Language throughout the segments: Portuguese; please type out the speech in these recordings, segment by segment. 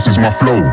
This is my flow.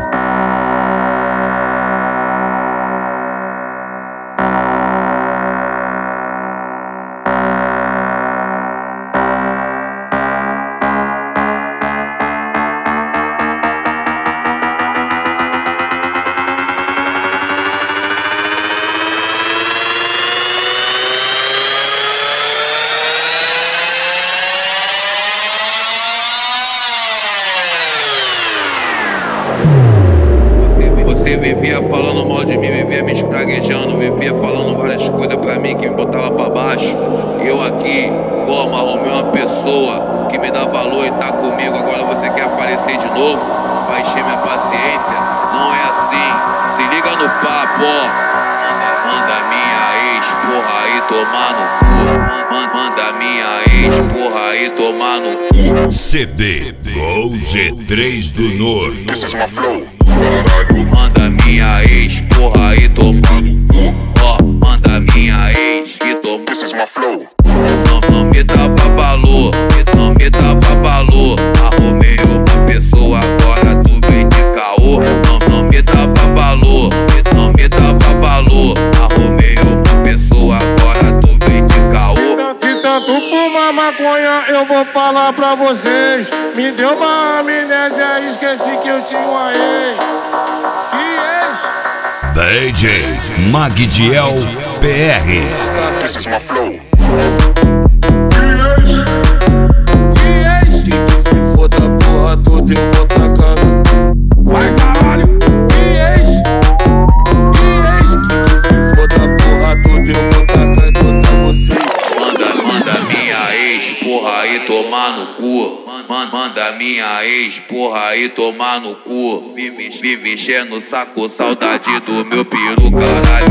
Você vivia falando mal de mim, vivia me espraguejando, vivia falando várias coisas pra mim que me botava pra baixo. E eu aqui, como arrumei uma pessoa que me dá valor e tá comigo, agora você quer aparecer de novo? Vai encher minha paciência? Não é assim, se liga no papo, ó. Manda minha ex, porra, aí tomar no cu. Manda minha ex, porra, aí tomar no cu. CD Gol G3 do Norte. This is my flow. Manda minha ex, porra, aí tomar no cu. Ó, manda minha ex e toma. This is my flow. Não me dava valor, não me dava valor. Arrumei uma pessoa, agora tu vem de caô. Não me dava valor, não me dava valor. Arrumei uma pessoa, agora tu vem de caô. De tanto fumar maconha, eu vou falar pra vocês. Me deu uma amnésia, esqueci que eu tinha uma ex. Que ex? DJ Magdiel PR. This is my flow. Que ex? Que se foda porra toda, eu vou tacando. Vai caralho! Que ex? Que ex? Que se foda porra toda, eu vou tacando pra você. Manda minha ex, porra, aí tomar no cu. Manda minha ex, porra, aí tomar no cu. Vive enchendo o saco, saudade do meu peru, caralho.